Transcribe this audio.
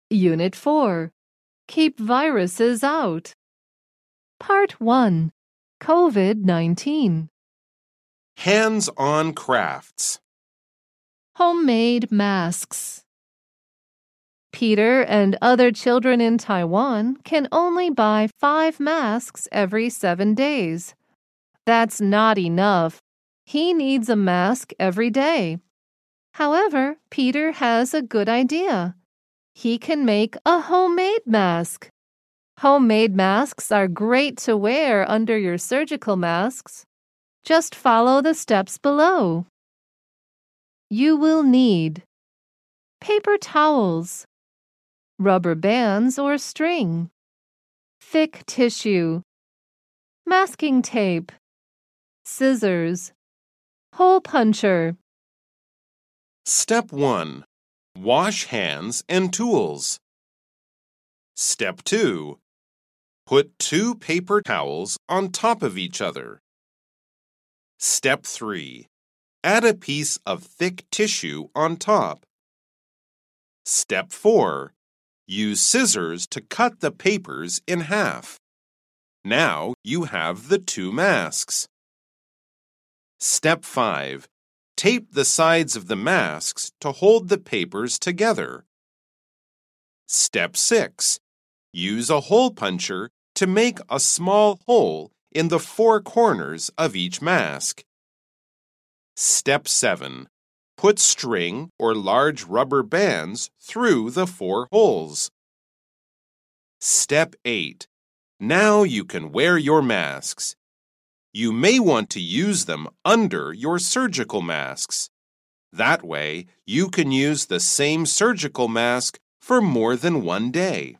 Unit 4. Keep viruses out. Part 1. COVID-19. Hands-on crafts. Homemade masks. Peter and other children in Taiwan can only buy 5 masks every 7 days. That's not enough. He needs a mask every day. However, Peter has a good idea. He can make a homemade mask. Homemade masks are great to wear under your surgical masks. Just follow the steps below. You will need paper towels, rubber bands or string, thick tissue, masking tape, scissors, hole puncher. Step 1. Wash hands and tools. Step 2. Put 2 paper towels on top of each other. Step 3. Add a piece of thick tissue on top. Step 4. Use scissors to cut the papers in half. Now you have the 2 masks. Step 5. Tape the sides of the masks to hold the papers together. Step 6. Use a hole puncher to make a small hole in the 4 corners of each mask. Step 7. Put string or large rubber bands through the 4 holes. Step 8. Now you can wear your masks. You may want to use them under your surgical masks. That way, you can use the same surgical mask for more than one day.